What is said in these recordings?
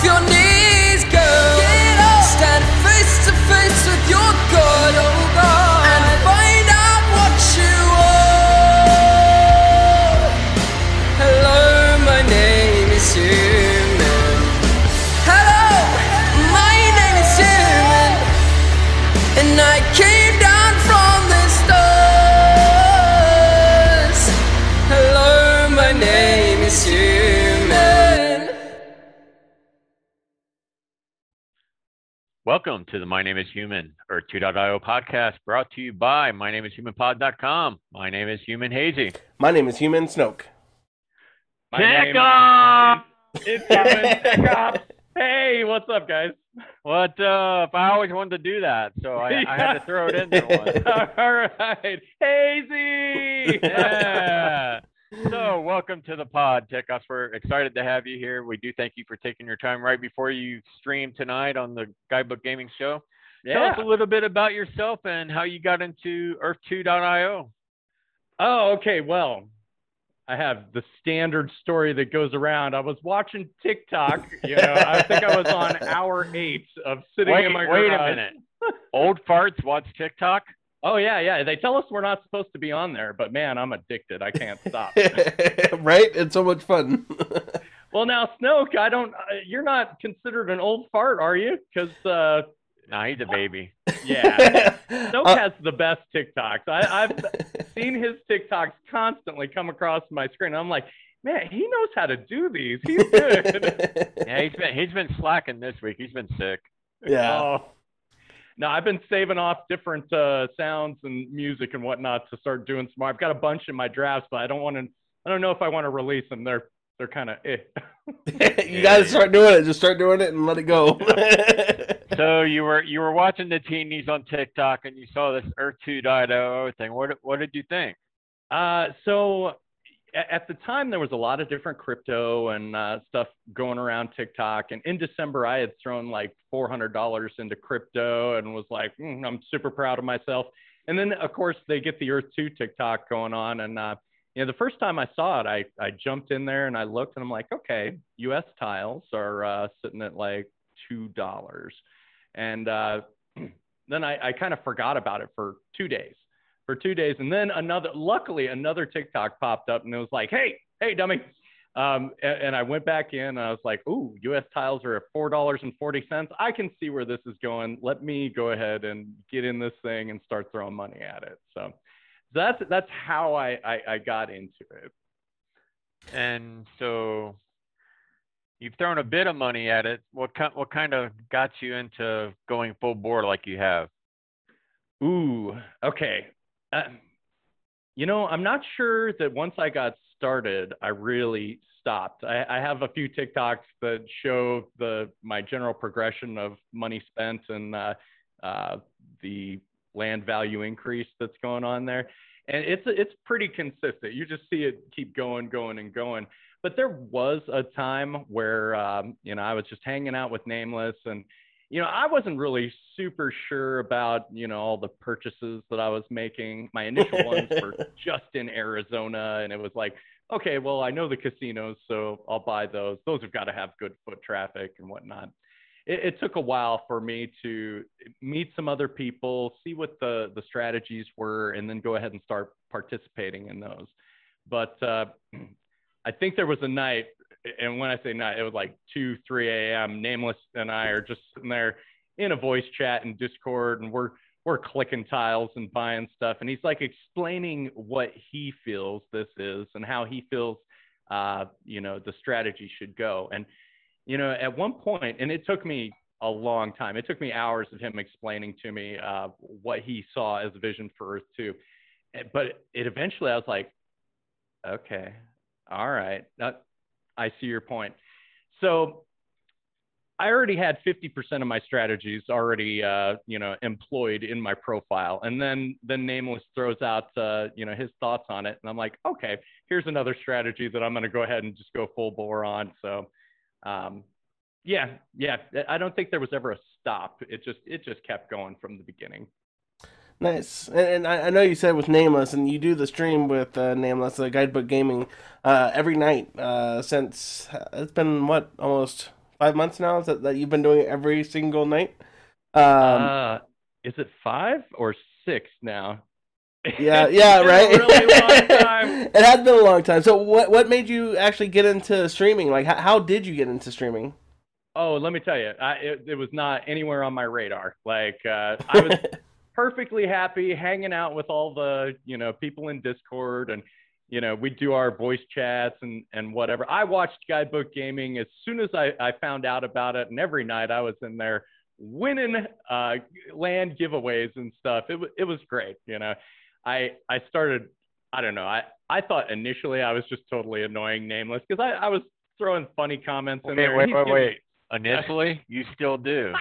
off your knees, girl. Get up. Stand face to face with your God, and find out what you are. Hello, my name is Human. Hello, my name is Human, and I came down from the stars. Hello, my name is Human. Welcome to the My Name is Human, or 2.io podcast, brought to you by MyNameIsHumanPod.com. My name is Human Hazy. My name is Human Snoke. Pick up! It's Human Pick Up. Hey, what's up, guys? What up? I always wanted to do that, so I had to throw it in there once. All right. Hazy! Yeah. So, welcome to the pod, Tick-Offs. We're excited to have you here. We do thank you for taking your time right before you stream tonight on the Guidebook Gaming Show. Tell us a little bit about yourself and how you got into Earth2.io. Oh, okay. Well, I have the standard story that goes around. I was watching TikTok. I think I was on hour 8 of sitting in my garage. Wait a minute. Old farts watch TikTok? Oh, yeah. They tell us we're not supposed to be on there, but man, I'm addicted. I can't stop. Right? It's so much fun. Well, now, Snoke, you're not considered an old fart, are you? Because, Nah, he's a baby. yeah, Snoke has the best TikToks. I've seen his TikToks constantly come across my screen. I'm like, man, he knows how to do these. He's good. Yeah, he's been slacking this week. He's been sick. Yeah. Oh. No, I've been saving off different sounds and music and whatnot to start doing some more. I've got a bunch in my drafts, but I don't know if I want to release them. They're kind of You gotta start doing it. Just start doing it and let it go. So you were watching the teenies on TikTok and you saw this Earth2.io thing. What did you think? So at the time, there was a lot of different crypto and stuff going around TikTok. And in December, I had thrown like $400 into crypto and was like, I'm super proud of myself. And then, of course, they get the Earth2 TikTok going on. And, the first time I saw it, I jumped in there and I looked and I'm like, okay, US tiles are sitting at like $2. And then I kind of forgot about it for 2 days. And then luckily another TikTok popped up and it was like, hey, dummy. And I went back in and I was like, ooh, US tiles are at $4.40. I can see where this is going. Let me go ahead and get in this thing and start throwing money at it. So that's how I got into it. And so you've thrown a bit of money at it. What kind of got you into going full bore like you have? Ooh, okay. I'm not sure that once I got started, I really stopped. I have a few TikToks that show my general progression of money spent and the land value increase that's going on there. And it's pretty consistent. You just see it keep going. But there was a time where, I was just hanging out with Nameless and, I wasn't really super sure about, all the purchases that I was making. My initial ones were just in Arizona, and it was like, okay, well, I know the casinos, so I'll buy those. Those have got to have good foot traffic and whatnot. It took a while for me to meet some other people, see what the strategies were, and then go ahead and start participating in those. But I think there was a night, and when I say night, it was like 2, 3 a.m. Nameless and I are just sitting there in a voice chat in Discord, and we're clicking tiles and buying stuff. And he's like explaining what he feels this is and how he feels, the strategy should go. And, at one point, and it took me a long time. It took me hours of him explaining to me what he saw as a vision for Earth-2. But eventually I was like, okay, all right. I see your point. So I already had 50% of my strategies already, employed in my profile. And then Nameless throws out, his thoughts on it. And I'm like, okay, here's another strategy that I'm going to go ahead and just go full bore on. So, yeah. I don't think there was ever a stop. It just kept going from the beginning. Nice. And I know you said with Nameless, and you do the stream with Nameless, Guidebook Gaming, every night since it's been, almost 5 months now that you've been doing it every single night. Is it 5 or 6 now? Yeah, It's yeah, been right. a really long time. It has been a long time. So what made you actually get into streaming? Like how did you get into streaming? Oh, let me tell you, it was not anywhere on my radar. Like I was perfectly happy hanging out with all the people in Discord, and we do our voice chats and whatever. I watched Guidebook Gaming as soon as I found out about it, and every night I was in there winning land giveaways and stuff. It was great. I started, I don't know, I thought initially I was just totally annoying Nameless because I was throwing funny comments in there. Wait. Initially, you still do.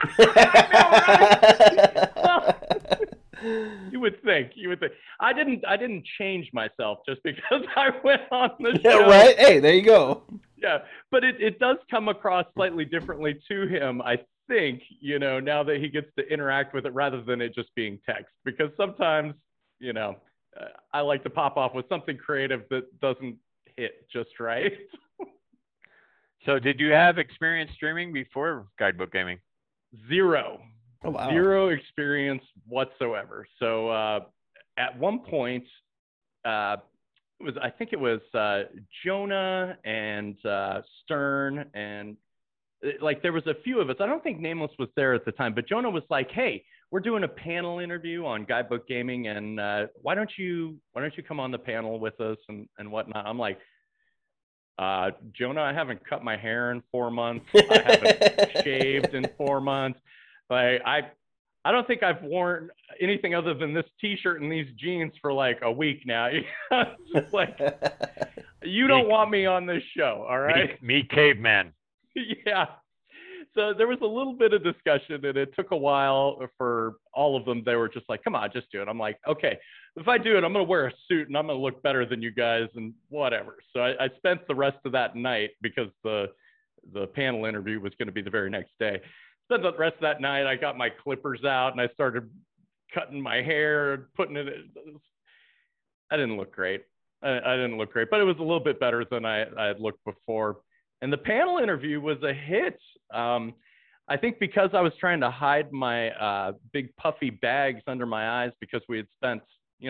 You would think. I didn't change myself just because I went on the Yeah, show. right. Hey, there you go. Yeah, but it does come across slightly differently to him, I think, now that he gets to interact with it rather than it just being text. Because sometimes, I like to pop off with something creative that doesn't hit just right. So did you have experience streaming before Guidebook Gaming? Zero. Oh, wow. Zero experience whatsoever. So at one point, I think it was Jonah and Stern, and like there was a few of us. I don't think Nameless was there at the time, but Jonah was like, "Hey, we're doing a panel interview on Guidebook Gaming, and why don't you come on the panel with us and whatnot?" I'm like, Jonah, I haven't cut my hair in 4 months. I haven't shaved in 4 months. Like I don't think I've worn anything other than this T-shirt and these jeans for like a week now. It's just like, you don't want me on this show, all right? Me caveman. Yeah. So there was a little bit of discussion, and it took a while for all of them. They were just like, come on, just do it. I'm like, okay, if I do it, I'm going to wear a suit and I'm going to look better than you guys and whatever. So I spent the rest of that night, because the panel interview was going to be the very next day. Spent the rest of that night, I got my clippers out and I started cutting my hair, putting it in. I didn't look great. I didn't look great, but it was a little bit better than I had looked before. And the panel interview was a hit. I think because I was trying to hide my big puffy bags under my eyes, because we had spent,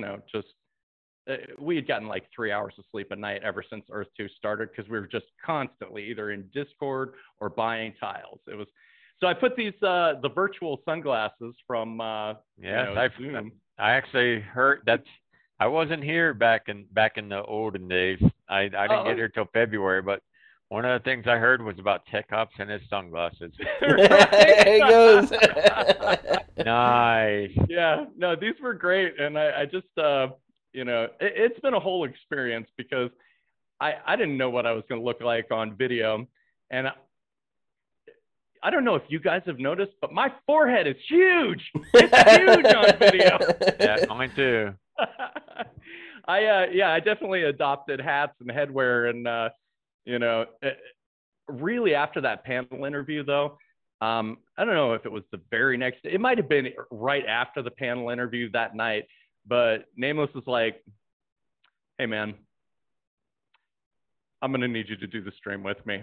we had gotten like 3 hours of sleep a night ever since Earth 2 started, because we were just constantly either in Discord or buying tiles. It was, so I put these, the virtual sunglasses from, Zoom. I actually heard that. I wasn't here back in the olden days. I didn't get here till February, but one of the things I heard was about Tech Ops and his sunglasses. There he goes. Nice. Yeah, no, these were great. And I just, it's been a whole experience, because I didn't know what I was going to look like on video. And I don't know if you guys have noticed, but my forehead is huge. It's huge on video. Yeah, mine too. I definitely adopted hats and headwear, and really after that panel interview though, I don't know if it was the very next day. It might have been right after the panel interview that night, but Nameless was like, "Hey man, I'm gonna need you to do the stream with me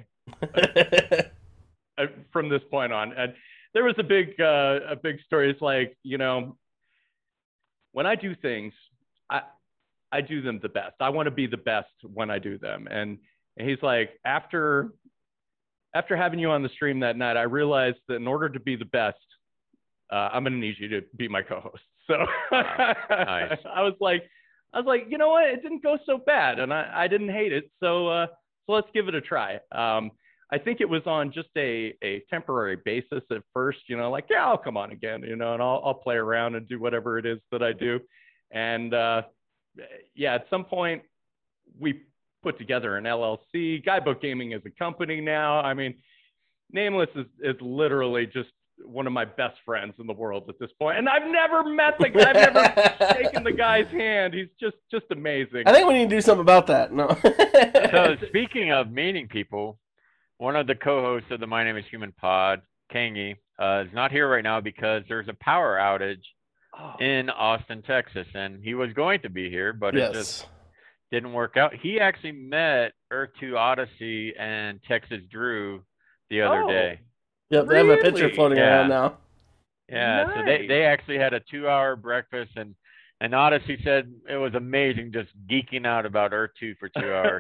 from this point on." And there was a big story. It's like, when I do things, I do them the best. I want to be the best when I do them. And he's like, after having you on the stream that night, I realized that in order to be the best, I'm going to need you to be my co-host. So nice. I was like, you know what? It didn't go so bad, and I didn't hate it. So let's give it a try. I think it was on just a temporary basis at first, like, yeah, I'll come on again, and I'll play around and do whatever it is that I do. And yeah, at some point we put together an LLC. Guidebook Gaming is a company now. I mean, Nameless is literally just one of my best friends in the world at this point. And I've never met the guy. I've never shaken the guy's hand. He's just amazing. I think we need to do something about that. No. So speaking of meeting people, one of the co-hosts of the My Name is Human pod, Kangi, is not here right now because there's a power outage in Austin, Texas, and he was going to be here, but it just didn't work out. He actually met Earth 2 Odyssey and Texas Drew the other day. Yep, they have a picture Really? floating Yeah. around now. Yeah, so Nice. they actually had a 2-hour breakfast, and Odyssey said it was amazing just geeking out about Earth 2 for 2 hours.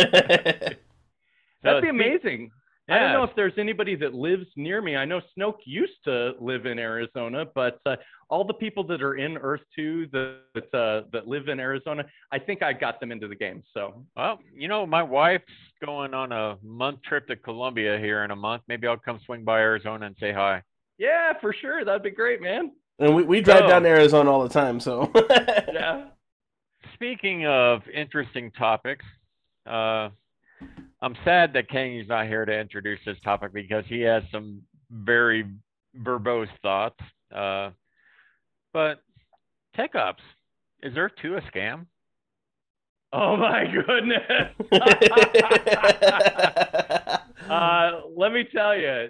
That'd be speak- amazing. I don't Yeah. know if there's anybody that lives near me. I know Snoke used to live in Arizona, but all the people that are in Earth 2 that live in Arizona, I think I got them into the game. So, Well, my wife's going on a month trip to Colombia here in a month. Maybe I'll come swing by Arizona and say hi. yeah, for sure. That'd be great, man. And we drive So- down to Arizona all the time, so. Yeah. Speaking of interesting topics, I'm sad that Kangy's not here to introduce this topic because he has some very verbose thoughts. But Tech Ops, is Earth 2 a scam? Oh my goodness. Let me tell you,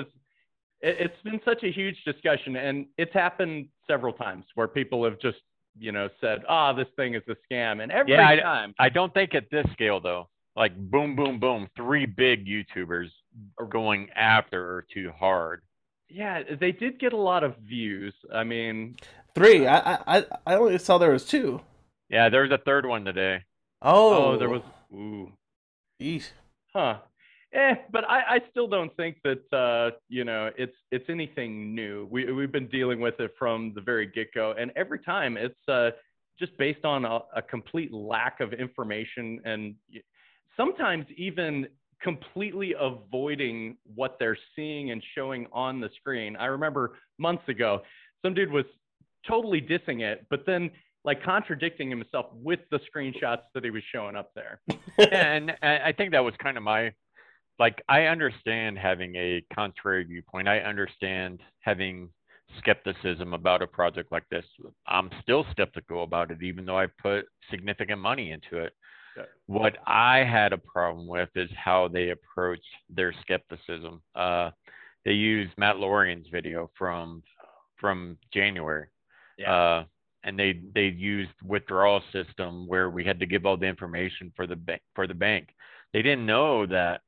it's been such a huge discussion, and it's happened several times where people have just, said, this thing is a scam. And every time. I don't think at this scale, though. Like, boom, boom, boom, 3 big YouTubers are going after Earth 2 hard. Yeah, they did get a lot of views. I mean, 3. I only saw there was 2. Yeah, there was a third one today. Oh, there was. Ooh. Eesh. Huh. But I still don't think that it's anything new. We've been dealing with it from the very get-go, and every time it's just based on a complete lack of information, and sometimes even completely avoiding what they're seeing and showing on the screen. I remember months ago, some dude was totally dissing it, but then like contradicting himself with the screenshots that he was showing up there. And I think that was kind of I understand having a contrary viewpoint. I understand having skepticism about a project like this. I'm still skeptical about it, even though I put significant money into it. Yeah. What I had a problem with is how they approached their skepticism. They used Matt Lorian's video from January. Yeah. And they used withdrawal system where we had to give all the information for the bank. They didn't know that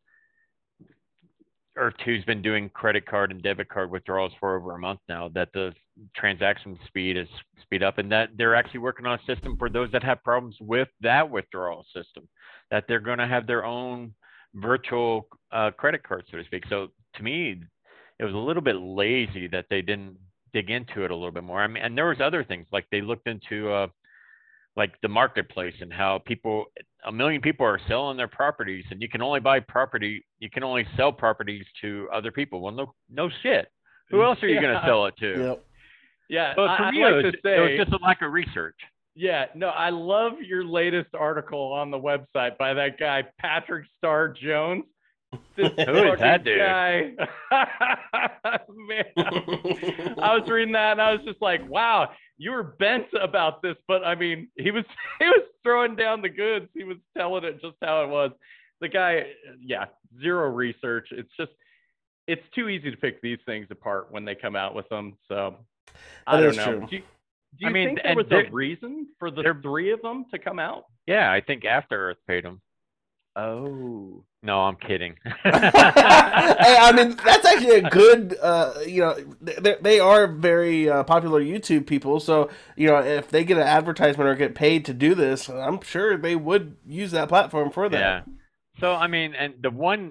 Earth 2's been doing credit card and debit card withdrawals for over a month now, that the transaction speed is speed up, and that they're actually working on a system for those that have problems with that withdrawal system, that they're going to have their own virtual credit card, so to speak. So to me, it was a little bit lazy that they didn't dig into it a little bit more. I mean, and there was other things, like they looked into like the marketplace and how a million people are selling their properties, and you can only sell properties to other people. Well, no shit. Who else are you going to sell it to? Yep. Yeah. But for I'd me, like it to say, was just a lack of research. yeah, no, I love your latest article on the website by that guy, Patrick Starr Jones. This Who is that dude? guy. Man, I was reading that and I was just like, wow, you were bent about this, but I mean, he was throwing down the goods. He was telling it just how it was. The guy, yeah, zero research. It's too easy to pick these things apart when they come out with them. So I don't know. True. Do you think there was a reason for the 3 of them to come out? Yeah, I think After Earth paid them. Oh. No, I'm kidding. Hey, I mean, that's actually a good, they are very popular YouTube people. So, if they get an advertisement or get paid to do this, I'm sure they would use that platform for that. Yeah. So, I mean, and the one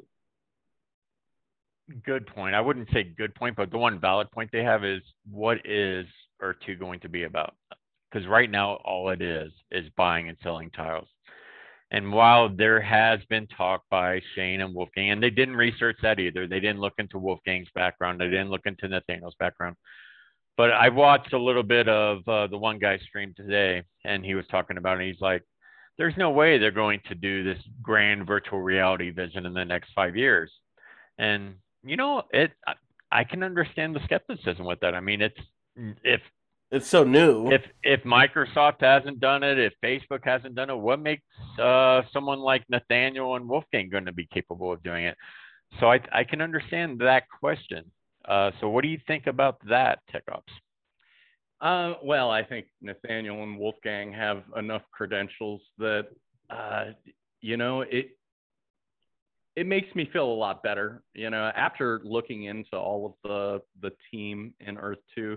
good point, I wouldn't say good point, but the one valid point they have is, what is Earth 2 going to be about? Because right now, all it is buying and selling tiles. And while there has been talk by Shane and Wolfgang, and they didn't research that either, they didn't look into Wolfgang's background, they didn't look into Nathaniel's background. But I watched a little bit of the one guy's stream today, and he was talking about it. He's like, there's no way they're going to do this grand virtual reality vision in the next 5 years. And, I can understand the skepticism with that. I mean, It's so new. If Microsoft hasn't done it, if Facebook hasn't done it, what makes someone like Nathaniel and Wolfgang going to be capable of doing it? So I can understand that question. So what do you think about that, Tech Ops? Well, I think Nathaniel and Wolfgang have enough credentials that, it makes me feel a lot better, you know, after looking into all of the team in Earth 2.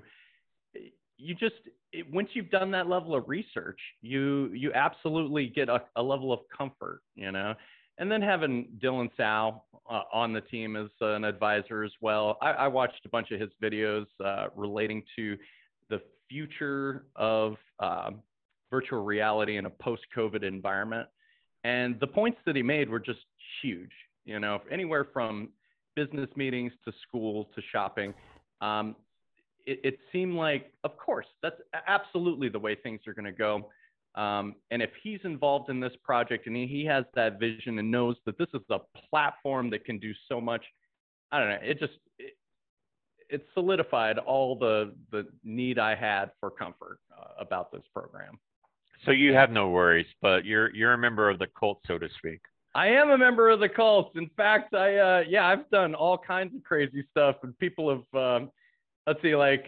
Once you've done that level of research, you absolutely get a level of comfort, you know. And then having Dylan Sau on the team as an advisor as well. I watched a bunch of his videos relating to the future of virtual reality in a post-COVID environment. And the points that he made were just huge, you know, anywhere from business meetings to school to shopping. It seemed like, of course, that's absolutely the way things are going to go. And if he's involved in this project and he has that vision and knows that this is a platform that can do so much, I don't know, it solidified all the need I had for comfort about this program. So you have no worries, but you're a member of the cult, so to speak. I am a member of the cult. In fact, I've done all kinds of crazy stuff, and people have, let's see, like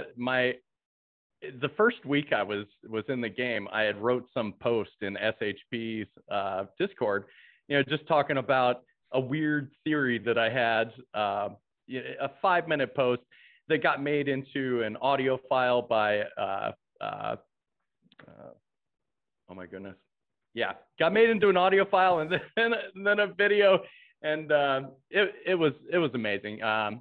the first week I was in the game, I had wrote some post in SHP's Discord, you know, just talking about a weird theory that I had, a 5-minute post that got made into an audio file by, oh my goodness. Yeah, got made into an audio file and then a video, and it was amazing.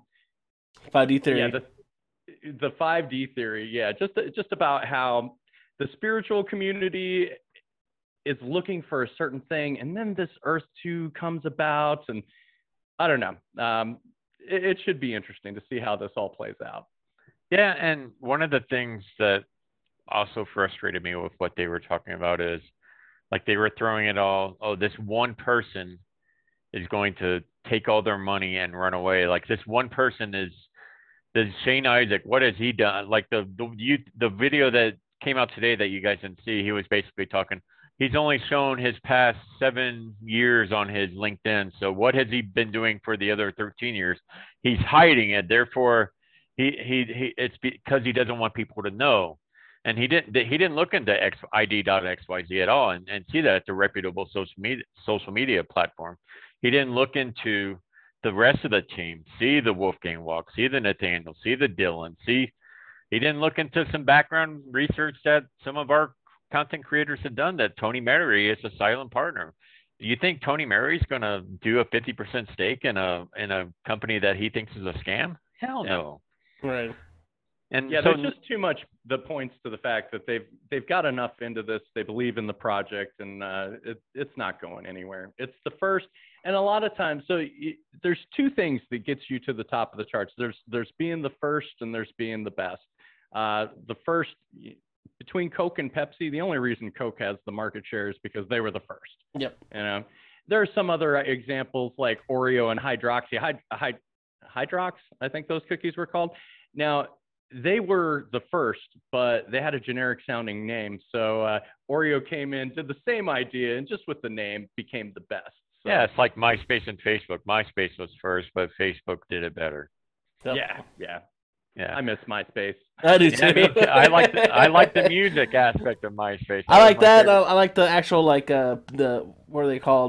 5D theory. Yeah, the 5D theory. Yeah, just about how the spiritual community is looking for a certain thing, and then this Earth 2 comes about, and I don't know. It should be interesting to see how this all plays out. Yeah, and one of the things that also frustrated me with what they were talking about is, like, they were throwing it all, oh, this one person is going to take all their money and run away. Like, this one person is Shane Isaac. What has he done? Like, the video that came out today that you guys didn't see, he was basically talking, he's only shown his past 7 years on his LinkedIn. So what has he been doing for the other 13 years? He's hiding it. Therefore, it's because he doesn't want people to know. And he didn't look into ID.xyz at all and see that it's a reputable social media platform. He didn't look into the rest of the team, see the Wolfgang Walk, see the Nathaniel, see the Dylan, he didn't look into some background research that some of our content creators have done, that Tony Mary is a silent partner. Do you think Tony Mary's going to do a 50% stake in a company that he thinks is a scam? Hell no. Right. And yeah, there's just too much the points to the fact that they've got enough into this. They believe in the project, and it's not going anywhere. It's the first, and a lot of times, there's two things that gets you to the top of the charts. There's being the first, and there's being the best. The first, between Coke and Pepsi, the only reason Coke has the market share is because they were the first. Yep. You know, there are some other examples like Oreo and Hydrox, I think those cookies were called. Now, they were the first, but they had a generic sounding name. So Oreo came in, did the same idea, and just with the name became the best. So, yeah, it's like MySpace and Facebook. MySpace was first, but Facebook did it better. Yep. Yeah. Yeah. I miss MySpace. I do too. Yeah, I like the music aspect of MySpace. I like that. I like the actual, like, the, what are they called?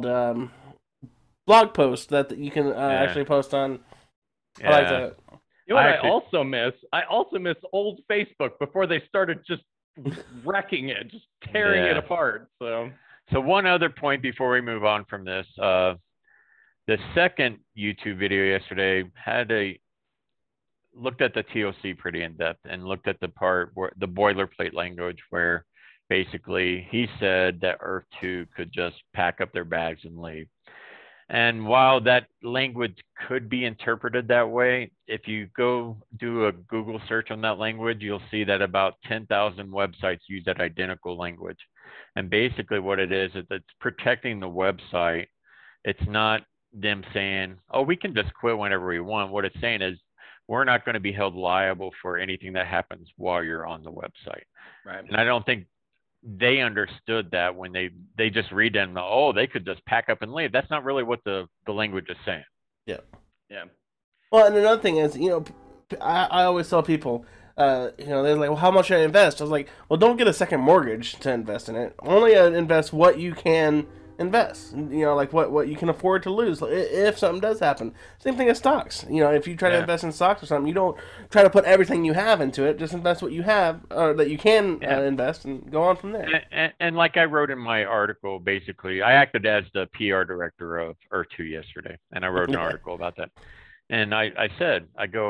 Blog posts that you can actually post on. Yeah. I like that. You know what I also miss old Facebook before they started just wrecking it, just tearing it apart. So one other point before we move on from this, the second YouTube video yesterday looked at the TOC pretty in depth and looked at the part where the boilerplate language, where basically he said that Earth 2 could just pack up their bags and leave. And while that language could be interpreted that way, if you go do a Google search on that language, you'll see that about 10,000 websites use that identical language. And basically what it is it's protecting the website. It's not them saying, oh, we can just quit whenever we want. What it's saying is, we're not going to be held liable for anything that happens while you're on the website. Right. And I don't think they understood that when they just read them, oh, they could just pack up and leave. That's not really what the language is saying. Yeah. Yeah. Well, and another thing is, I always tell people, they're like, well, how much should I invest? I was like, well, don't get a second mortgage to invest in it. Only invest what you can invest. You know, like what you can afford to lose if something does happen. Same thing as stocks. You know, if you try to invest in stocks or something, you don't try to put everything you have into it. Just invest what you have, or that you can invest, and go on from there. And like I wrote in my article, basically, I acted as the PR director of Earth-2 yesterday, and I wrote an article about that. And I said,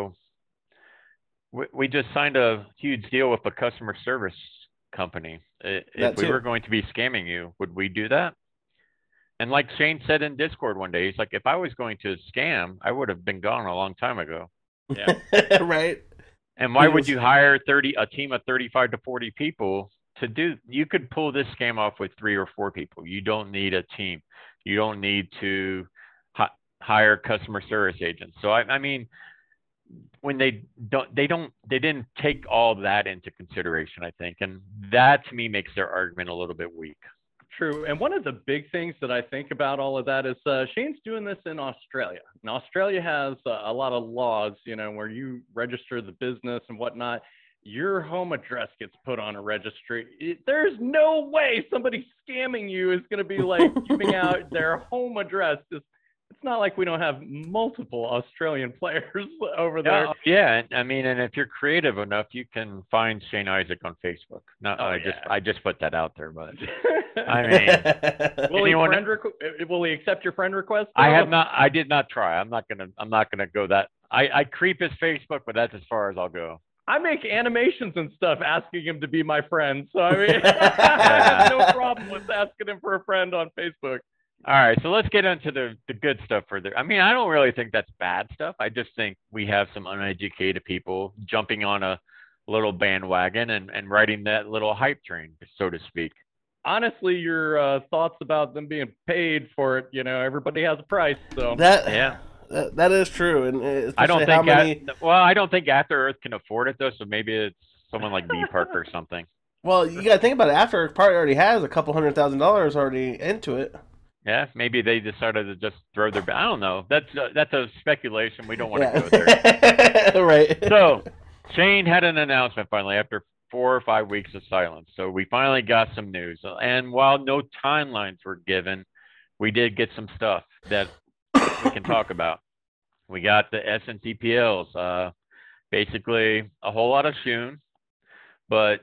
we just signed a huge deal with a customer service company. If we were going to be scamming you, would we do that? And like Shane said in Discord one day, he's like, if I was going to scam, I would have been gone a long time ago. Yeah. Right. And why would you hire a team of 35 to 40 people to do? You could pull this scam off with 3 or 4 people. You don't need a team. You don't need to hire customer service agents. So I mean, when they didn't take all that into consideration, I think, and that to me makes their argument a little bit weak. True. And one of the big things that I think about all of that is Shane's doing this in Australia. And Australia has a lot of laws, you know, where you register the business and whatnot. Your home address gets put on a registry. There's no way somebody scamming you is going to be like giving out their home address. It's not like we don't have multiple Australian players over there. Yeah, I mean, and if you're creative enough, you can find Shane Isaac on Facebook. I just put that out there, but I mean, will he accept your friend request? I did not try. I'm not gonna go that. I creep his Facebook, but that's as far as I'll go. I make animations and stuff asking him to be my friend, so I mean, I have no problem with asking him for a friend on Facebook. All right, so let's get into the good stuff further. I mean, I don't really think that's bad stuff. I just think we have some uneducated people jumping on a little bandwagon and riding that little hype train, so to speak. Honestly, your thoughts about them being paid for it, you know, everybody has a price. So that is true, and I don't think I don't think After Earth can afford it though. So maybe it's someone like B Park or something. Well, you got to think about it. After Earth probably already has a couple $100,000 already into it. Yeah, maybe they decided to just throw their. I don't know. That's a speculation. We don't want to go there. Right. So Shane had an announcement finally after 4 or 5 weeks of silence. So we finally got some news. And while no timelines were given, we did get some stuff that we can talk about. We got the SNCPLs, basically a whole lot of Shun. But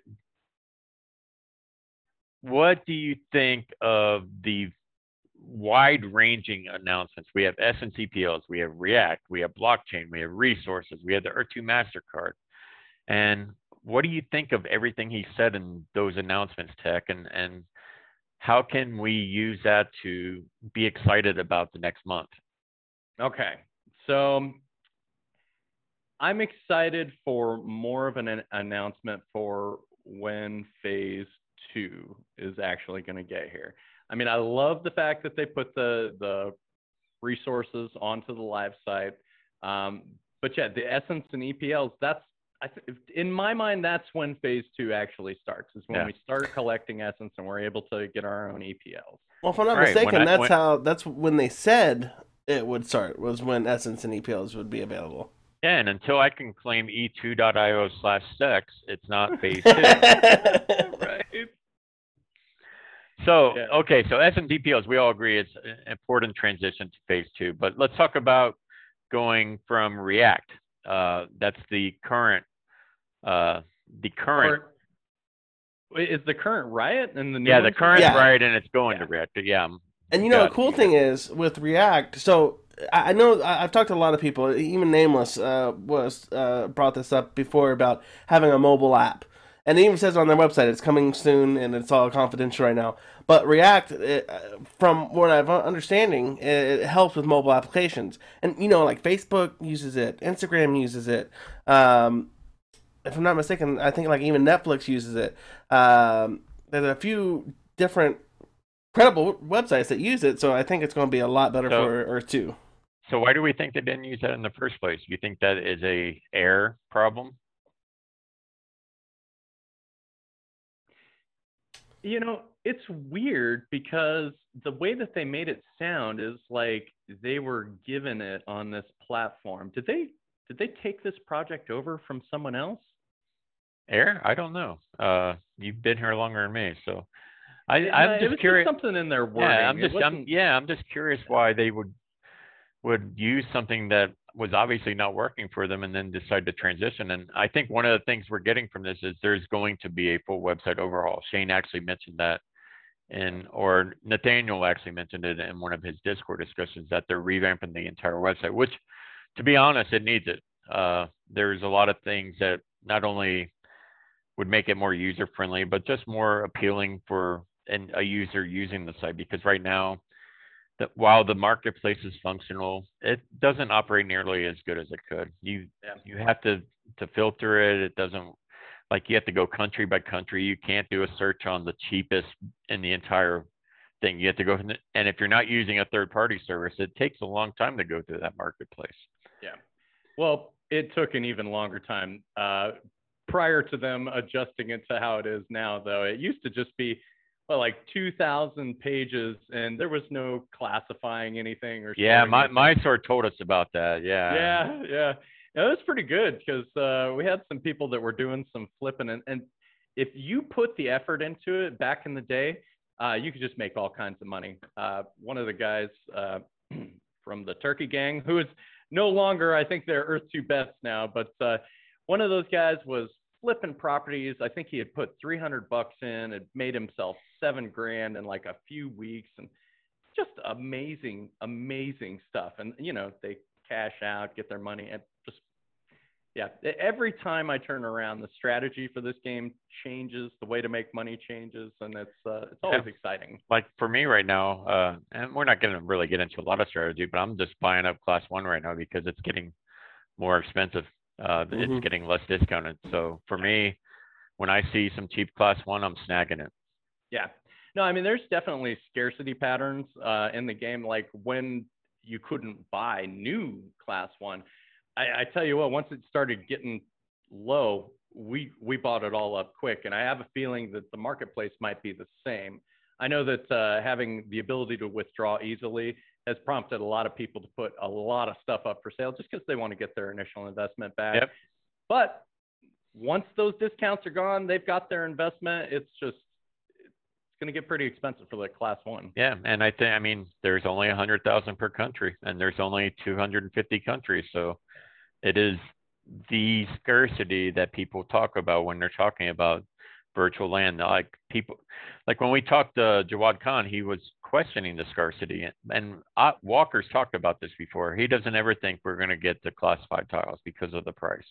what do you think of the wide-ranging announcements? We have SNCPLs, we have React, we have blockchain, we have resources, we have the Earth-2 MasterCard. And what do you think of everything he said in those announcements, Tech? And how can we use that to be excited about the next month? Okay, so I'm excited for more of an announcement for when Phase 2 is actually going to get here. I mean, I love the fact that they put the resources onto the live site. But yeah, the Essence and EPLs, in my mind, that's when Phase 2 actually starts, is when we start collecting Essence and we're able to get our own EPLs. Well, if I'm not mistaken, that's when they said it would start, was when Essence and EPLs would be available. Yeah, and until I can claim e2.io/sex, it's not Phase 2. Right. So, okay, so SNCPLs, we all agree it's an important transition to Phase 2. But let's talk about going from React. That's the current. Is the current Riot and the new the current Riot, and it's going to React. Yeah. And you know, the cool thing is with React. So I know I've talked to a lot of people. Even Nameless brought this up before about having a mobile app. And it even says on their website it's coming soon, and it's all confidential right now. But React, from what I'm understanding, it helps with mobile applications. And, you know, like Facebook uses it, Instagram uses it. If I'm not mistaken, I think like even Netflix uses it. There's a few different credible websites that use it, so I think it's going to be a lot better for Earth-2. So why do we think they didn't use that in the first place? Do you think that is a error problem? You know, it's weird because the way that they made it sound is like they were given it on this platform. Did they take this project over from someone else? Error? I don't know. You've been here longer than me, so I'm just curious. Something in their wording. I'm just curious why they would use something that was obviously not working for them and then decide to transition. And I think one of the things we're getting from this is there's going to be a full website overhaul. Shane actually mentioned that, or Nathaniel actually mentioned it in one of his Discord discussions, that they're revamping the entire website, which, to be honest, it needs it. There's a lot of things that not only would make it more user friendly, but just more appealing for a user using the site, because right now, while the marketplace is functional, it doesn't operate nearly as good as it could. You have to filter it. It doesn't, like, you have to go country by country. You can't do a search on the cheapest in the entire thing. You have to go, and if you're not using a third-party service, it takes a long time to go through that marketplace. Yeah. Well, it took an even longer time prior to them adjusting it to how it is now, though. It used to just be like 2,000 pages, and there was no classifying anything or. Yeah, my sort told us about that. Yeah. Yeah. It was pretty good, because we had some people that were doing some flipping, and if you put the effort into it back in the day, you could just make all kinds of money. One of the guys from the Turkey Gang, who is no longer, I think they're Earth 2 best now, but one of those guys was flipping properties. I think he had put $300 in and made himself $7,000 in like a few weeks, and just amazing stuff. And they cash out, get their money, and just every time I turn around, the strategy for this game changes, the way to make money changes, and it's always exciting. Like for me right now, and we're not going to really get into a lot of strategy, but I'm just buying up Class 1 right now because it's getting more expensive. It's getting less discounted. So for me, when I see some cheap Class 1, I'm snagging it. Yeah. No, I mean, there's definitely scarcity patterns in the game. Like when you couldn't buy new Class 1, I tell you what, once it started getting low, we bought it all up quick. And I have a feeling that the marketplace might be the same. I know that having the ability to withdraw easily has prompted a lot of people to put a lot of stuff up for sale just because they want to get their initial investment back. Yep. But once those discounts are gone, they've got their investment. It's going to get pretty expensive for the Class 1. Yeah, and I mean, there's only 100,000 per country, and there's only 250 countries. So it is the scarcity that people talk about when they're talking about virtual land. Like when we talked to Jawad Khan, he was questioning the scarcity, and Walker's talked about this before. He doesn't ever think we're going to get the classified tiles because of the price.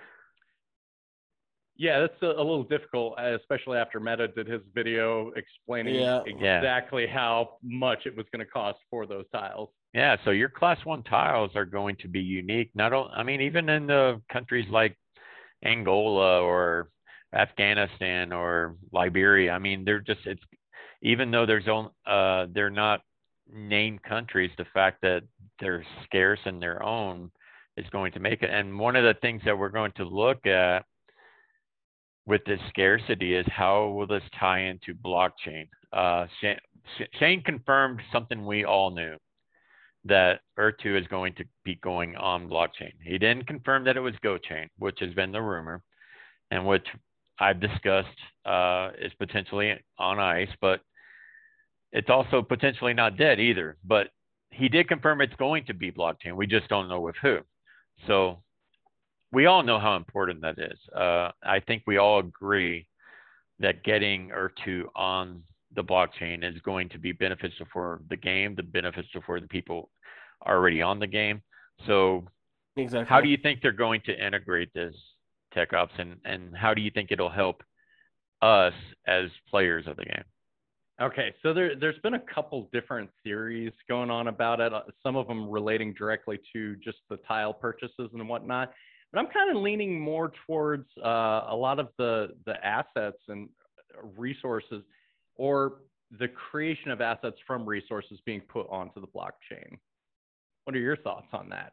Yeah, that's a little difficult, especially after Meta did his video explaining exactly how much it was going to cost for those tiles. Yeah, so your Class 1 tiles are going to be unique. Even in the countries like Angola or Afghanistan or Liberia. I mean, even though they're not named countries, the fact that they're scarce in their own is going to make it. And one of the things that we're going to look at with this scarcity is how will this tie into blockchain? Shane confirmed something we all knew, that Earth 2 is going to be going on blockchain. He didn't confirm that it was GoChain, which has been the rumor, and which I've discussed is potentially on ice, but it's also potentially not dead either. But he did confirm it's going to be blockchain. We just don't know with who. So we all know how important that is. I think we all agree that getting Earth 2 on the blockchain is going to be beneficial for the game, beneficial for the people already on the game. So exactly, how do you think they're going to integrate this, Tech Ops, and how do you think it'll help us as players of the game? Okay, so there's been a couple different theories going on about it, some of them relating directly to just the tile purchases and whatnot. But I'm kind of leaning more towards a lot of the assets and resources, or the creation of assets from resources being put onto the blockchain. What are your thoughts on that?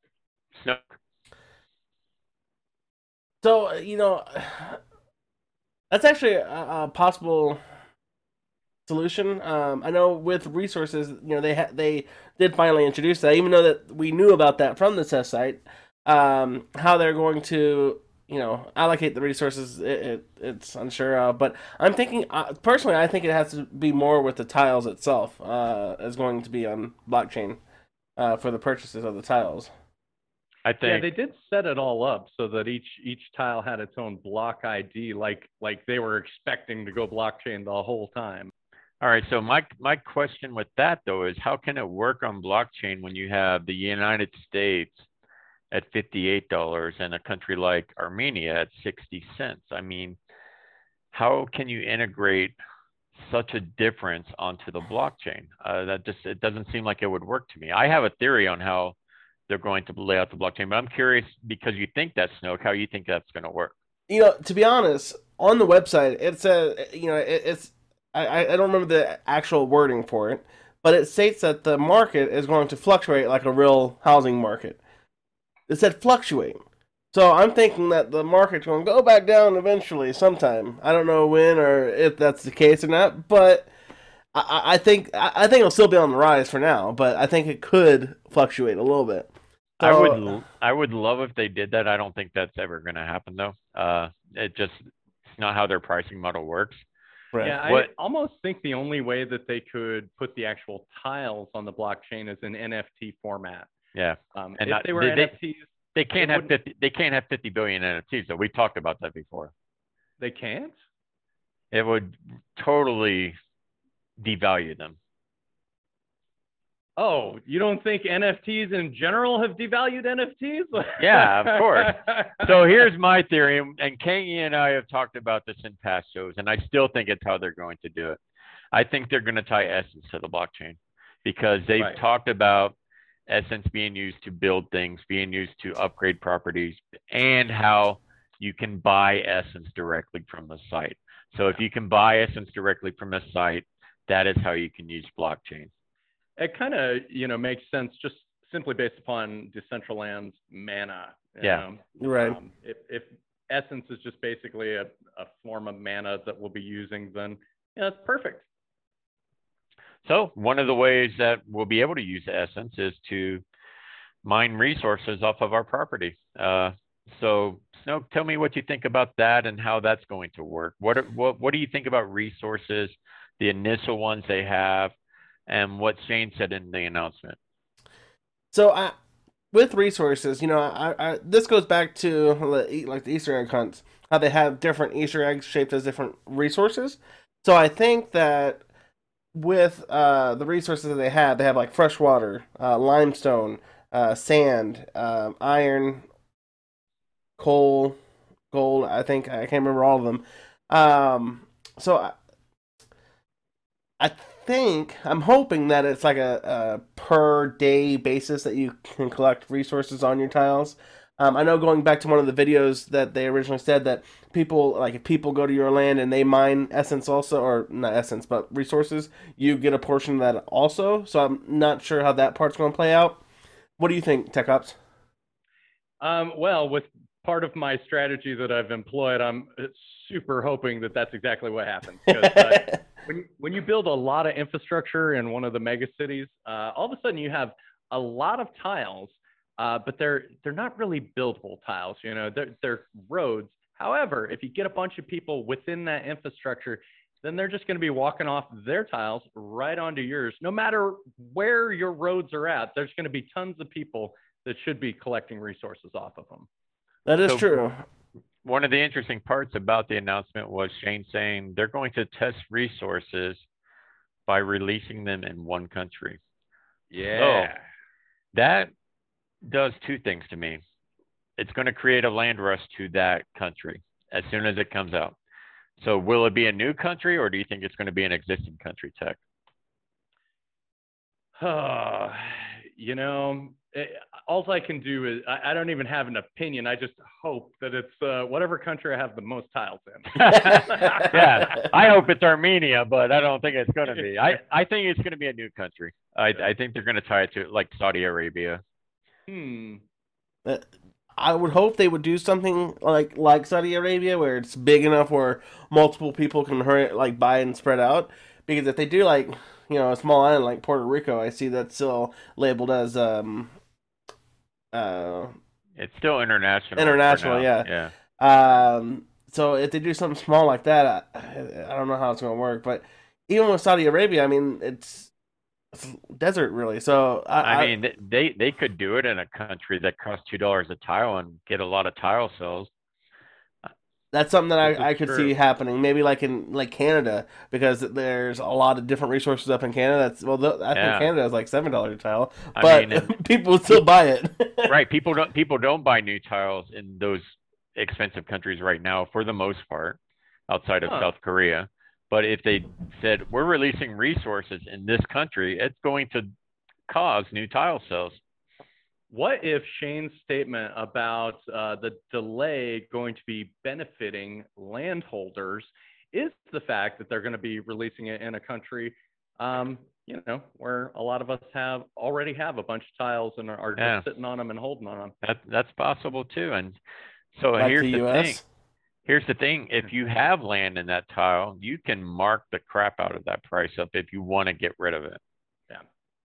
So, that's actually a possible solution. I know with resources, they did finally introduce that, even though that we knew about that from the test site. How they're going to allocate the resources, it's unsure. But I'm thinking, personally, I think it has to be more with the tiles itself, is going to be on blockchain for the purchases of the tiles. I Yeah, think they did set it all up so that each tile had its own block ID, like they were expecting to go blockchain the whole time. All right, so my question with that though is how can it work on blockchain when you have the United States at $58 and a country like Armenia at 60 cents? I mean, how can you integrate such a difference onto the blockchain? It doesn't seem like it would work to me. I have a theory on how they're going to lay out the blockchain, but I'm curious because you think that's Snoke, how you think that's going to work. To be honest, on the website it says, it's I don't remember the actual wording for it, but it states that the market is going to fluctuate like a real housing market. It said fluctuate. So I'm thinking that the market's going to go back down eventually sometime. I don't know when or if that's the case or not, but I think it'll still be on the rise for now, but I think it could fluctuate a little bit. So, I would love if they did that. I don't think that's ever going to happen though. It's not how their pricing model works. right. Yeah, I almost think the only way that they could put the actual tiles on the blockchain is in NFT format. Yeah. If they were NFTs, they can't have 50 billion NFTs though. We talked about that before. they can't. It would totally devalue them. Oh, you don't think NFTs in general have devalued NFTs? Yeah, of course. So here's my theory, and Kenny and I have talked about this in past shows, and I still think it's how they're going to do it. I think they're going to tie Essence to the blockchain because they've talked about Essence being used to build things, being used to upgrade properties, and how you can buy Essence directly from the site. So if you can buy Essence directly from the site, that is how you can use blockchain. It kind of, makes sense just simply based upon Decentraland's mana. Yeah. Right. If Essence is just basically a form of mana that we'll be using, then it's perfect. So one of the ways that we'll be able to use Essence is to mine resources off of our property. So Snoke, tell me what you think about that and how that's going to work. What do you think about resources, the initial ones they have, and what Shane said in the announcement? So with resources, this goes back to like the Easter egg hunts, how they have different Easter eggs shaped as different resources. So I think that with the resources that they have like fresh water, limestone, sand, iron, coal, gold. I think I can't remember all of them. So I think I'm hoping that it's like a per day basis that you can collect resources on your tiles. I know going back to one of the videos that they originally said that if people go to your land and they mine Essence also, or not Essence, but resources, you get a portion of that also. So I'm not sure how that part's going to play out. What do you think, Tech Ops? Well, with part of my strategy that I've employed, I'm super hoping that that's exactly what happens. Because when you build a lot of infrastructure in one of the mega cities, all of a sudden you have a lot of tiles, but they're not really buildable tiles. They're roads. However, if you get a bunch of people within that infrastructure, then they're just going to be walking off their tiles right onto yours. No matter where your roads are at, there's going to be tons of people that should be collecting resources off of them. That is true. One of the interesting parts about the announcement was Shane saying they're going to test resources by releasing them in one country. Yeah. So that does two things to me. It's going to create a land rush to that country as soon as it comes out. So will it be a new country, or do you think it's going to be an existing country, Tech? All I can do is I don't even have an opinion. I just hope that it's whatever country I have the most tiles in. Yeah, I hope it's Armenia, but I don't think it's going to be. I think it's going to be a new country. I think they're going to tie it to like Saudi Arabia. I would hope they would do something like Saudi Arabia, where it's big enough where multiple people can buy and spread out. Because if they do a small island like Puerto Rico, I see that's still labeled as it's still international. International, yeah. So if they do something small like that, I don't know how it's going to work. But even with Saudi Arabia, I mean, it's desert really. So I mean, they could do it in a country that costs $2 a tile and get a lot of tile sales. that's something that This I is could true. see happening. Maybe like in like Canada, because there's a lot of different resources up in Canada. That's I think Yeah. Canada is like $7 a tile, I but mean, and- people would still buy it. Right, people don't buy new tiles in those expensive countries right now for the most part, outside of Huh. South Korea. But if they said we're releasing resources in this country, it's going to cause new tile sales. What if Shane's statement about the delay going to be benefiting landholders is the fact that they're going to be releasing it in a country, where a lot of us already have a bunch of tiles and are Yeah. just sitting on them and holding on them. That's possible too. And so Like here's the the US. thing. Here's the thing. If you have land in that tile, you can mark the crap out of that price up if you want to get rid of it. Yeah.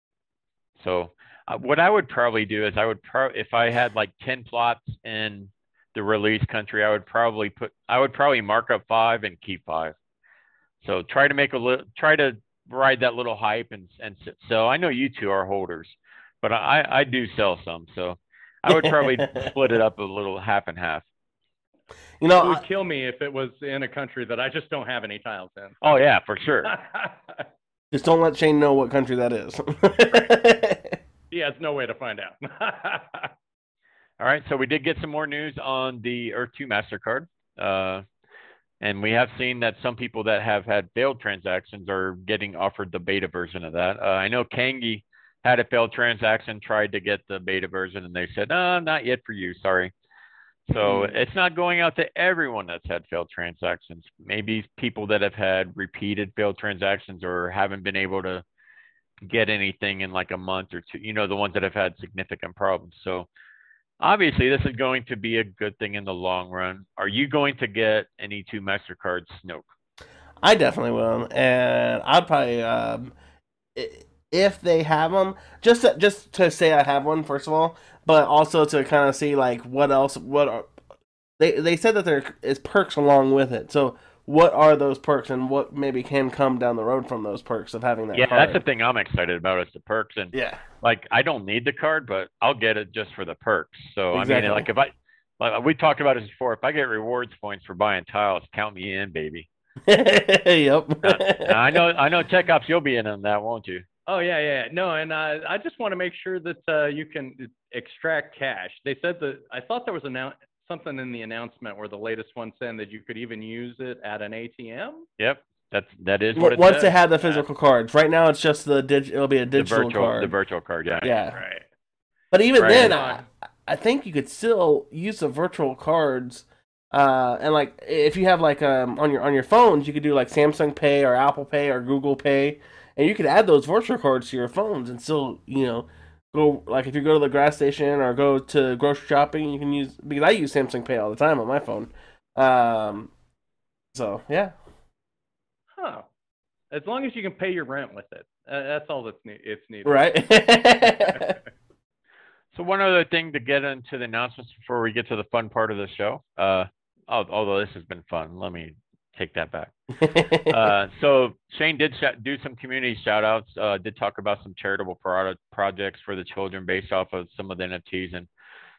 So what I would probably do is if I had like 10 plots in the release country, I would probably mark up 5 and keep 5. So try to ride that little hype and sell. I know you two are holders, but I do sell some. So I would probably split it up a little, half and half. You It know, would kill me if it was in a country that I just don't have any tiles in. Oh yeah, for sure. just don't let Shane know what country that is. He has no way to find out. All right, so we did get some more news on the Earth 2 MasterCard. And we have seen that some people that have had failed transactions are getting offered the beta version of that. I know Kangi had a failed transaction, tried to get the beta version, and they said, no, not yet for you, sorry. So it's not going out to everyone that's had failed transactions. Maybe people that have had repeated failed transactions or haven't been able to get anything in like a month or two, the ones that have had significant problems. So obviously this is going to be a good thing in the long run. Are you going to get an E2 MasterCard, Snoke? I definitely will, and I'd probably if they have them, just to say I have one first of all, but also to kind of see like what else. They said that there is perks along with it. So what are those perks, and what maybe can come down the road from those perks of having that? Yeah, card? that's the thing I'm excited about is the perks, and yeah. Like I don't need the card, but I'll get it just for the perks. So Exactly. I mean, like we talked about this before, if I get rewards points for buying tiles, count me in, baby. Yep. I know Tech Ops, you'll be in on that, won't you? Oh yeah. No, and I just want to make sure that you can extract cash. They said that I thought there was something in the announcement where the latest one said that you could even use it at an ATM. Yep, that is what it Once says. they have the physical cards. Right now, it's just it'll be a digital card. The virtual card, yeah. Yeah. Right. But even Right. then, I think you could still use the virtual cards. And like if you have like on your phones, you could do like Samsung Pay or Apple Pay or Google Pay, and you could add those virtual cards to your phones and still go, like if you go to the gas station or go to grocery shopping, you can use, because I use Samsung Pay all the time on my phone. So yeah. Huh. As long as you can pay your rent with it, that's all it's needed. Right. So one other thing to get into the announcements before we get to the fun part of the show. Although this has been fun, let me take that back. So Shane did do some community shout outs, did talk about some charitable projects for the children based off of some of the NFTs. And,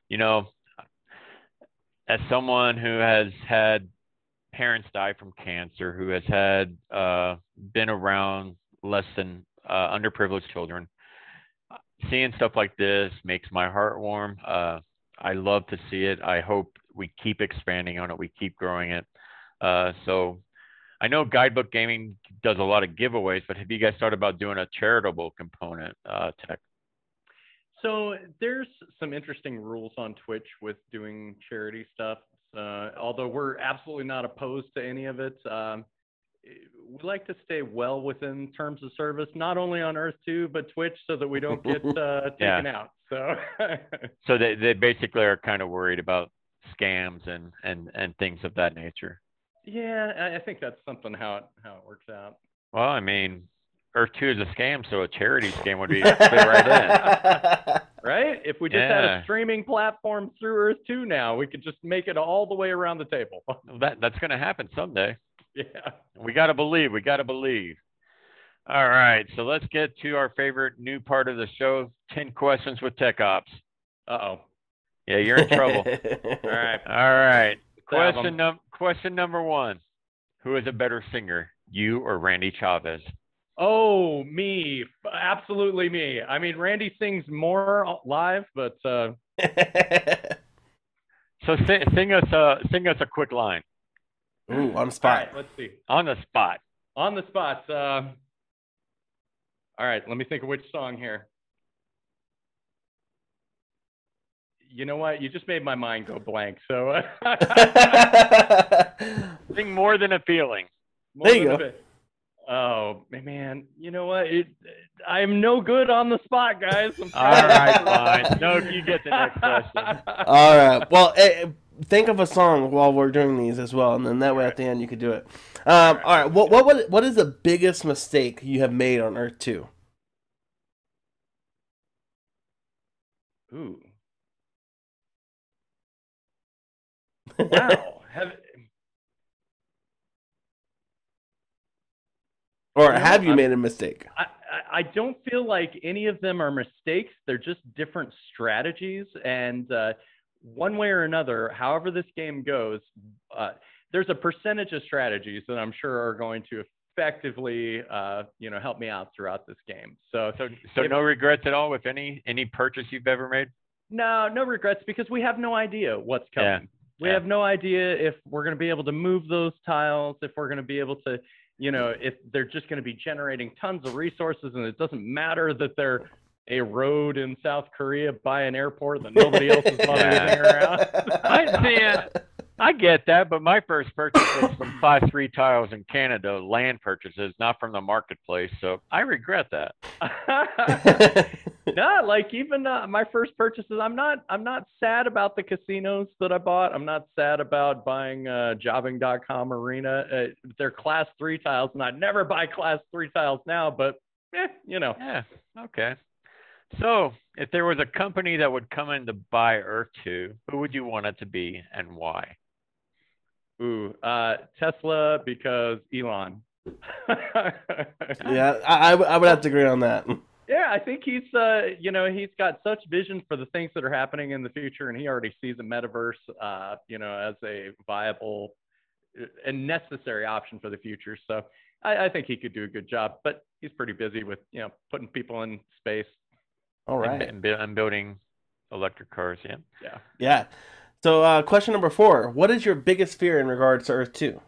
as someone who has had parents die from cancer, who has had been around less than underprivileged children, seeing stuff like this makes my heart warm. I love to see it. I hope we keep expanding on it. We keep growing it. So I know Guidebook Gaming does a lot of giveaways, but have you guys thought about doing a charitable component, Tech? So there's some interesting rules on Twitch with doing charity stuff. Although we're absolutely not opposed to any of it. We like to stay well within terms of service, not only on Earth 2, but Twitch, so that we don't get taken out. So so they basically are kind of worried about scams and things of that nature. Yeah, I think that's something how it works out. Well, I mean, Earth 2 is a scam, so a charity scam would be fit right in. Right? If we just had a streaming platform through Earth 2 now, we could just make it all the way around the table. That's going to happen someday. Yeah. We got to believe. We got to believe. All right. So let's get to our favorite new part of the show, 10 questions with Tech Ops. Uh-oh. Yeah, you're in trouble. All right. All right. Question number 1. Who is a better singer, you or Randy Chavez? Oh, me. Absolutely me. I mean, Randy sings more live, but So sing us a quick line. Ooh, on the spot. All right, let's see. On the spot. On the spot. All right, let me think of which song here. You know what? You just made my mind go blank. So Sing More Than a Feeling. There you go. Oh, man. You know what? I'm no good on the spot, guys. All right, fine. No, you get the next question. All right. Well, think of a song while we're doing these as well, and then that way at the end you could do it. All right. What is the biggest mistake you have made on Earth 2? Ooh. Wow. Or have you made a mistake? I don't feel like any of them are mistakes. They're just different strategies. And one way or another, however this game goes, there's a percentage of strategies that I'm sure are going to effectively, help me out throughout this game. So no regrets at all with any purchase you've ever made? No regrets, because we have no idea what's coming. Yeah. We have no idea if we're going to be able to move those tiles, if we're going to be able to, if they're just going to be generating tons of resources, and it doesn't matter that they're a road in South Korea by an airport that nobody else is bothering around. I get that, but my first purchase was from 5-3 tiles in Canada, land purchases, not from the marketplace. So I regret that. No, like even my first purchases, I'm not sad about the casinos that I bought. I'm not sad about buying jobbing.com arena. They're class 3 tiles, and I'd never buy class 3 tiles now, but Yeah. Okay. So if there was a company that would come in to buy Earth 2, who would you want it to be and why? Ooh, Tesla, because Elon. Yeah, I would have to agree on that. Yeah, I think he's he's got such vision for the things that are happening in the future, and he already sees a metaverse, as a viable and necessary option for the future. So I think he could do a good job, but he's pretty busy with, putting people in space. All right. And building electric cars, yeah. Yeah. Yeah. So question number 4, what is your biggest fear in regards to Earth 2?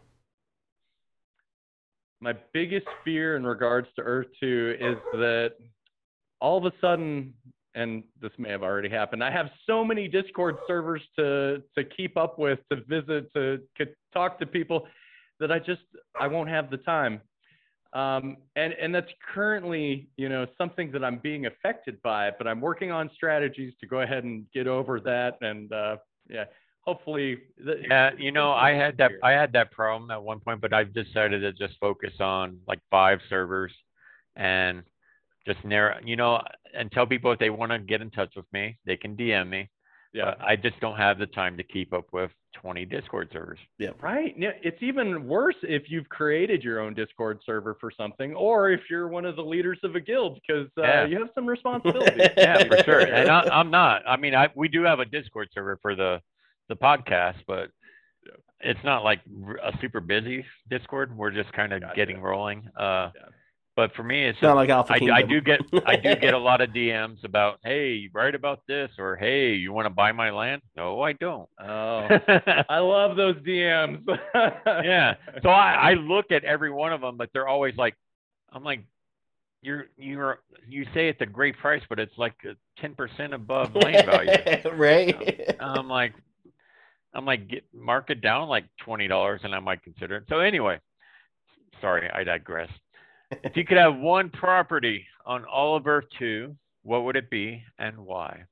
My biggest fear in regards to Earth 2 is that all of a sudden, and this may have already happened, I have so many Discord servers to keep up with, to visit, to talk to people, that I won't have the time. And that's currently, something that I'm being affected by, but I'm working on strategies to go ahead and get over that. And hopefully. I had that problem at one point, but I've decided to just focus on like 5 servers and just narrow, and tell people if they want to get in touch with me, they can DM me. Yeah. I just don't have the time to keep up with 20 Discord servers. Yeah. Right. Yeah. It's even worse if you've created your own Discord server for something, or if you're one of the leaders of a guild, because you have some responsibility. Yeah, for sure. And I'm not. I mean, we do have a Discord server for the podcast, but it's not like a super busy Discord. We're just kind of getting rolling. But for me, it's not like Alpha Kingdom. I do get a lot of DMs about, hey, you write about this, or hey, you want to buy my land? No, I don't. Oh, I love those DMs. Yeah. So I look at every one of them, but they're always like, I'm like, you say it's a great price, but it's like 10% above land value. Right. I'm like, mark it down like $20, and I might consider it. So anyway, sorry, I digress. If you could have one property on all of Earth 2, what would it be and why?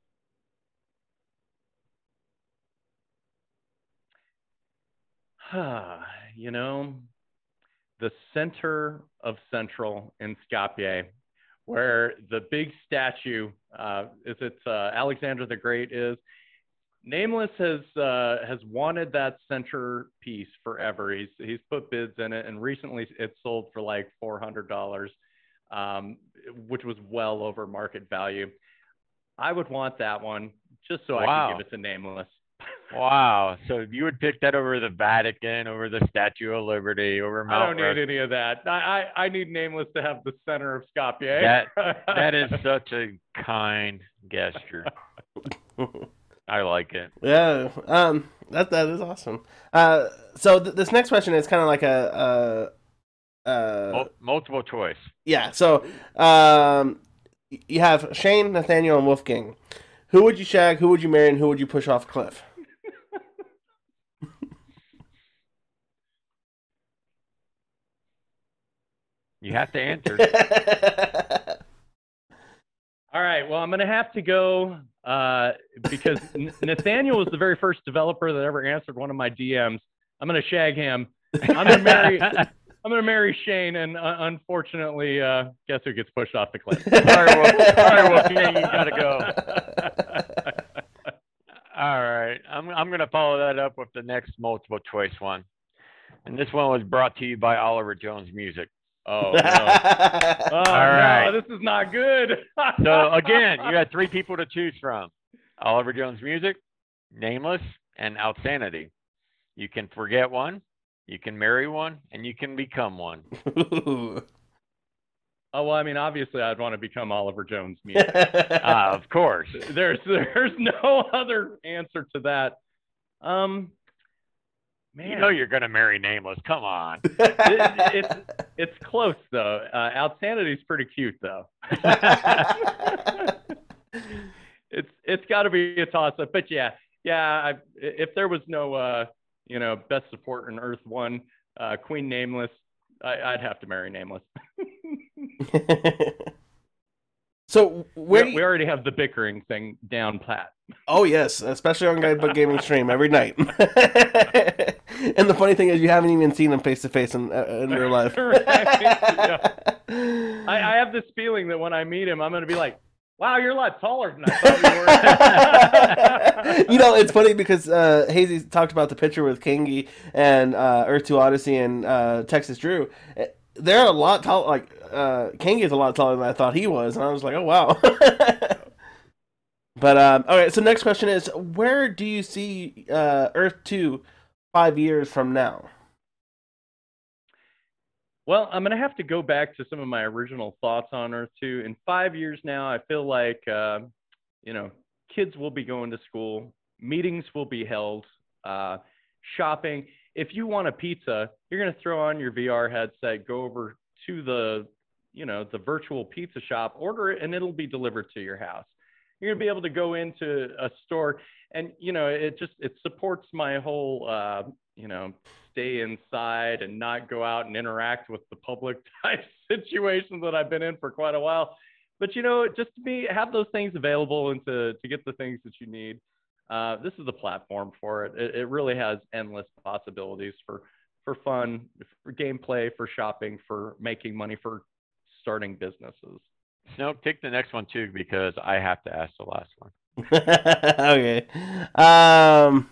The center of Central in Skopje where the big statue, Alexander the Great is. Nameless has wanted that centerpiece forever. He's put bids in it, and recently it sold for like $400, which was well over market value. I would want that one just so I could give it to Nameless. Wow. So you would pick that over the Vatican, over the Statue of Liberty, over Mount I don't need any of that. I need Nameless to have the center of Skopje. That is such a kind gesture. I like it. Yeah. That is awesome. So this next question is kind of like a multiple choice. Yeah. So you have Shane, Nathaniel, and Wolfgang. Who would you shag? Who would you marry? And who would you push off a cliff? You have to answer. All right. Well, I'm going to have to go because Nathaniel was the very first developer that ever answered one of my DMs. I'm going to shag him. I'm going to marry Shane, and unfortunately, guess who gets pushed off the cliff? Sorry, Wolfgang, you got to go. All right. I'm going to follow that up with the next multiple choice one. And this one was brought to you by Oliver Jones Music. Oh, no. All right. No, this is not good. So, again, you had 3 people to choose from. Oliver Jones Music, Nameless, and Outsanity. You can forget one, you can marry one, and you can become one. Oh, well, I mean, obviously, I'd want to become Oliver Jones Music. Of course. There's no other answer to that. Man. You know you're going to marry Nameless. Come on. It's close, though. Outsanity's pretty cute, though. It's got to be a toss-up. But, yeah. If there was no, best support in Earth 1, Queen Nameless, I'd have to marry Nameless. So we already have the bickering thing down pat. Oh yes, especially on Guidebook Gaming stream every night. And the funny thing is, you haven't even seen them face to face in real life. Right. Yeah. I have this feeling that when I meet him, I'm going to be like, "Wow, you're a lot taller than I thought you were." It's funny because Hazy talked about the picture with Kangi and Earth 2 Odyssey and Texas Drew. They're a lot taller. Like Kangi is a lot taller than I thought he was, and I was like, "Oh wow." But all right. So next question is, where do you see Earth 2 5 years from now? Well, I'm going to have to go back to some of my original thoughts on Earth 2. In 5 years now, I feel like kids will be going to school, meetings will be held, shopping. If you want a pizza, you're going to throw on your VR headset, go over to the virtual pizza shop, order it, and it'll be delivered to your house. You're going to be able to go into a store, and, it supports my whole, stay inside and not go out and interact with the public type situation that I've been in for quite a while. But, just to have those things available and to get the things that you need. This is the platform for it. It really has endless possibilities for fun, for gameplay, for shopping, for making money, for starting businesses. Snoke, take the next one too, because I have to ask the last one. Okay. And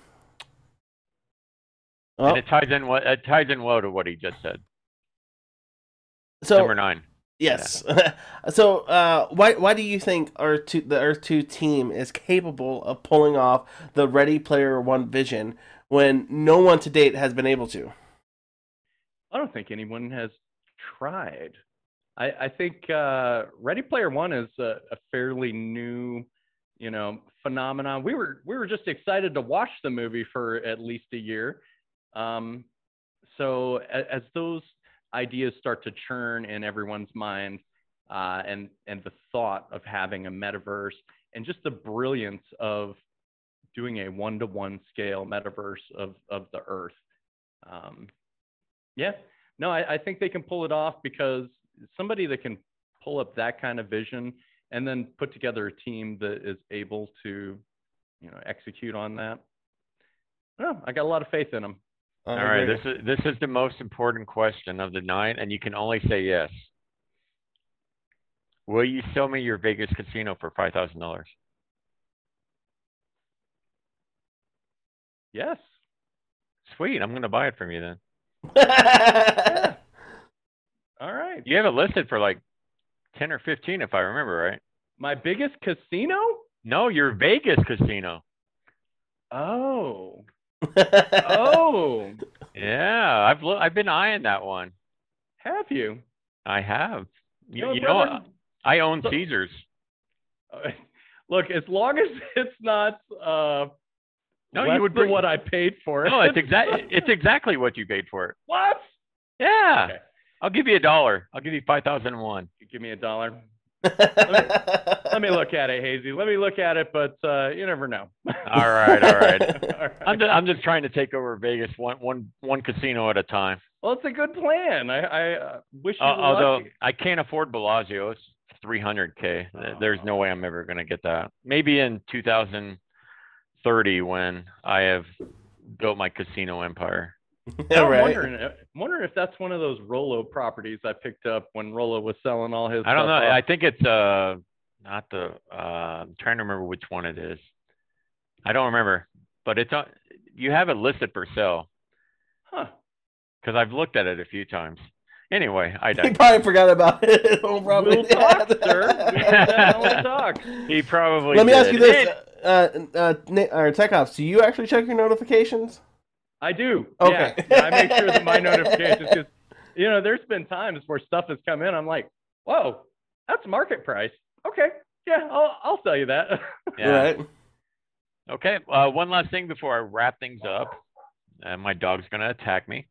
it ties in well to what he just said. So number 9. Yes. Yeah. So why do you think the Earth 2 team is capable of pulling off the Ready Player One vision when no one to date has been able to? I don't think anyone has tried. I think Ready Player One is a fairly new, phenomenon. We were just excited to watch the movie for at least a year. So as those ideas start to churn in everyone's mind, and the thought of having a metaverse and just the brilliance of doing a 1-to-1 scale metaverse of the Earth. I think they can pull it off, because somebody that can pull up that kind of vision and then put together a team that is able to, execute on that. I got a lot of faith in them. All right, this is the most important question of the night, and you can only say yes. Will you sell me your Vegas casino for $5,000? Yes. Sweet. I'm going to buy it from you then. Yeah. All right. You have it listed for like 10 or 15, if I remember right. My biggest casino? No, your Vegas casino. Oh. Oh. Yeah, I've been eyeing that one. Have you? I have. You know, brother, I own Caesars. Look, as long as it's not no, less you would than what I paid for it. No, it's exactly what you paid for it. What? Yeah. Okay. I'll give you $1. I'll give you 5,001. You give me $1. Let me look at it, Hazy. Let me look at it, but you never know. All right. All right. I'm just trying to take over Vegas one casino at a time. Well, it's a good plan. I wish you although luck. I can't afford Bellagio. It's $300K. There's no way I'm ever going to get that. Maybe in 2030 when I have built my casino empire. Yeah, I'm right. wondering if that's one of those Rollo properties I picked up when Rollo was selling all his. I don't know. stuff off. I think it's not the. I'm trying to remember which one it is. I don't remember, but it's on. You have it listed for sale. Huh. Because I've looked at it a few times. Anyway, I He digress. probably forgot about it. Probably. We'll talk, sir. We'll definitely talk. He probably. Let me ask did. you this, or Tech Ops, do you actually check your notifications? I do. Okay. Yeah, I make sure that my notifications, because there's been times where stuff has come in. I'm like, whoa, that's market price. Okay, yeah, I'll sell you that. Yeah. Right. Okay. One last thing before I wrap things up. My dog's gonna attack me.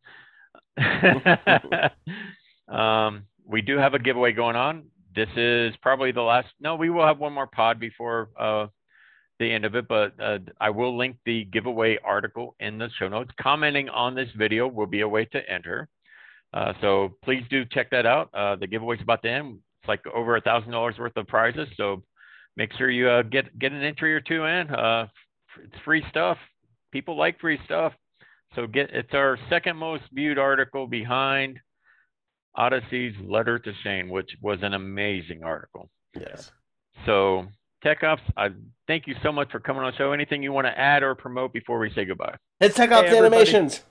We do have a giveaway going on. This is probably the last. No, we will have one more pod before the end of it, but I will link the giveaway article in the show notes. Commenting on this video will be a way to enter. So please do check that out. The giveaway's about to end. It's like over $1,000 worth of prizes. So make sure you get an entry or two in. It's free stuff. People like free stuff. So it's our second most viewed article behind Odyssey's Letter to Shane, which was an amazing article. Yes. So Tech Ops, I thank you so much for coming on the show. Anything you want to add or promote before we say goodbye? It's Tech Ops everybody. Animations.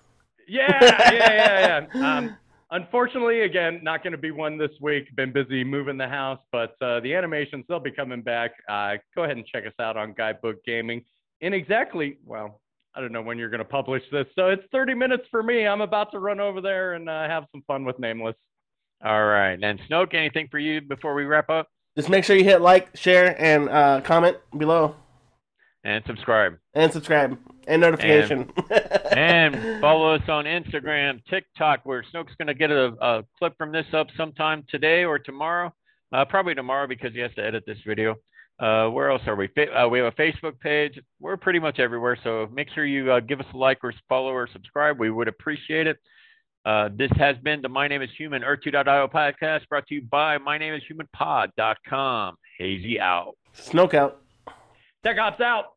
Yeah. Unfortunately, again, not going to be one this week. Been busy moving the house, but the animations, they'll be coming back. Go ahead and check us out on Guidebook Gaming. In exactly, well, I don't know when you're going to publish this, so it's 30 minutes for me. I'm about to run over there and have some fun with Nameless. All right. And Snoke, anything for you before we wrap up? Just make sure you hit like, share, and comment below. And subscribe. And subscribe. And notification. And follow us on Instagram, TikTok, where Snoke's going to get a clip from this up sometime today or tomorrow. Probably tomorrow because he has to edit this video. Where else are we? We have a Facebook page. We're pretty much everywhere. So make sure you give us a like or follow or subscribe. We would appreciate it. This has been the My Name is Human Earth2.io podcast brought to you by MyNameIsHumanPod.com. Hazy out. Snoke out. Tech Ops out.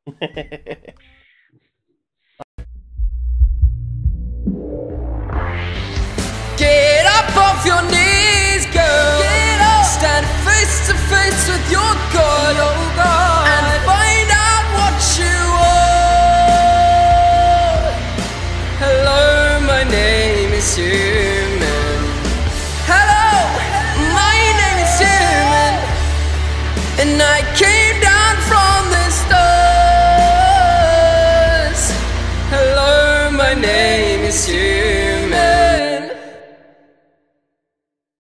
Get up off your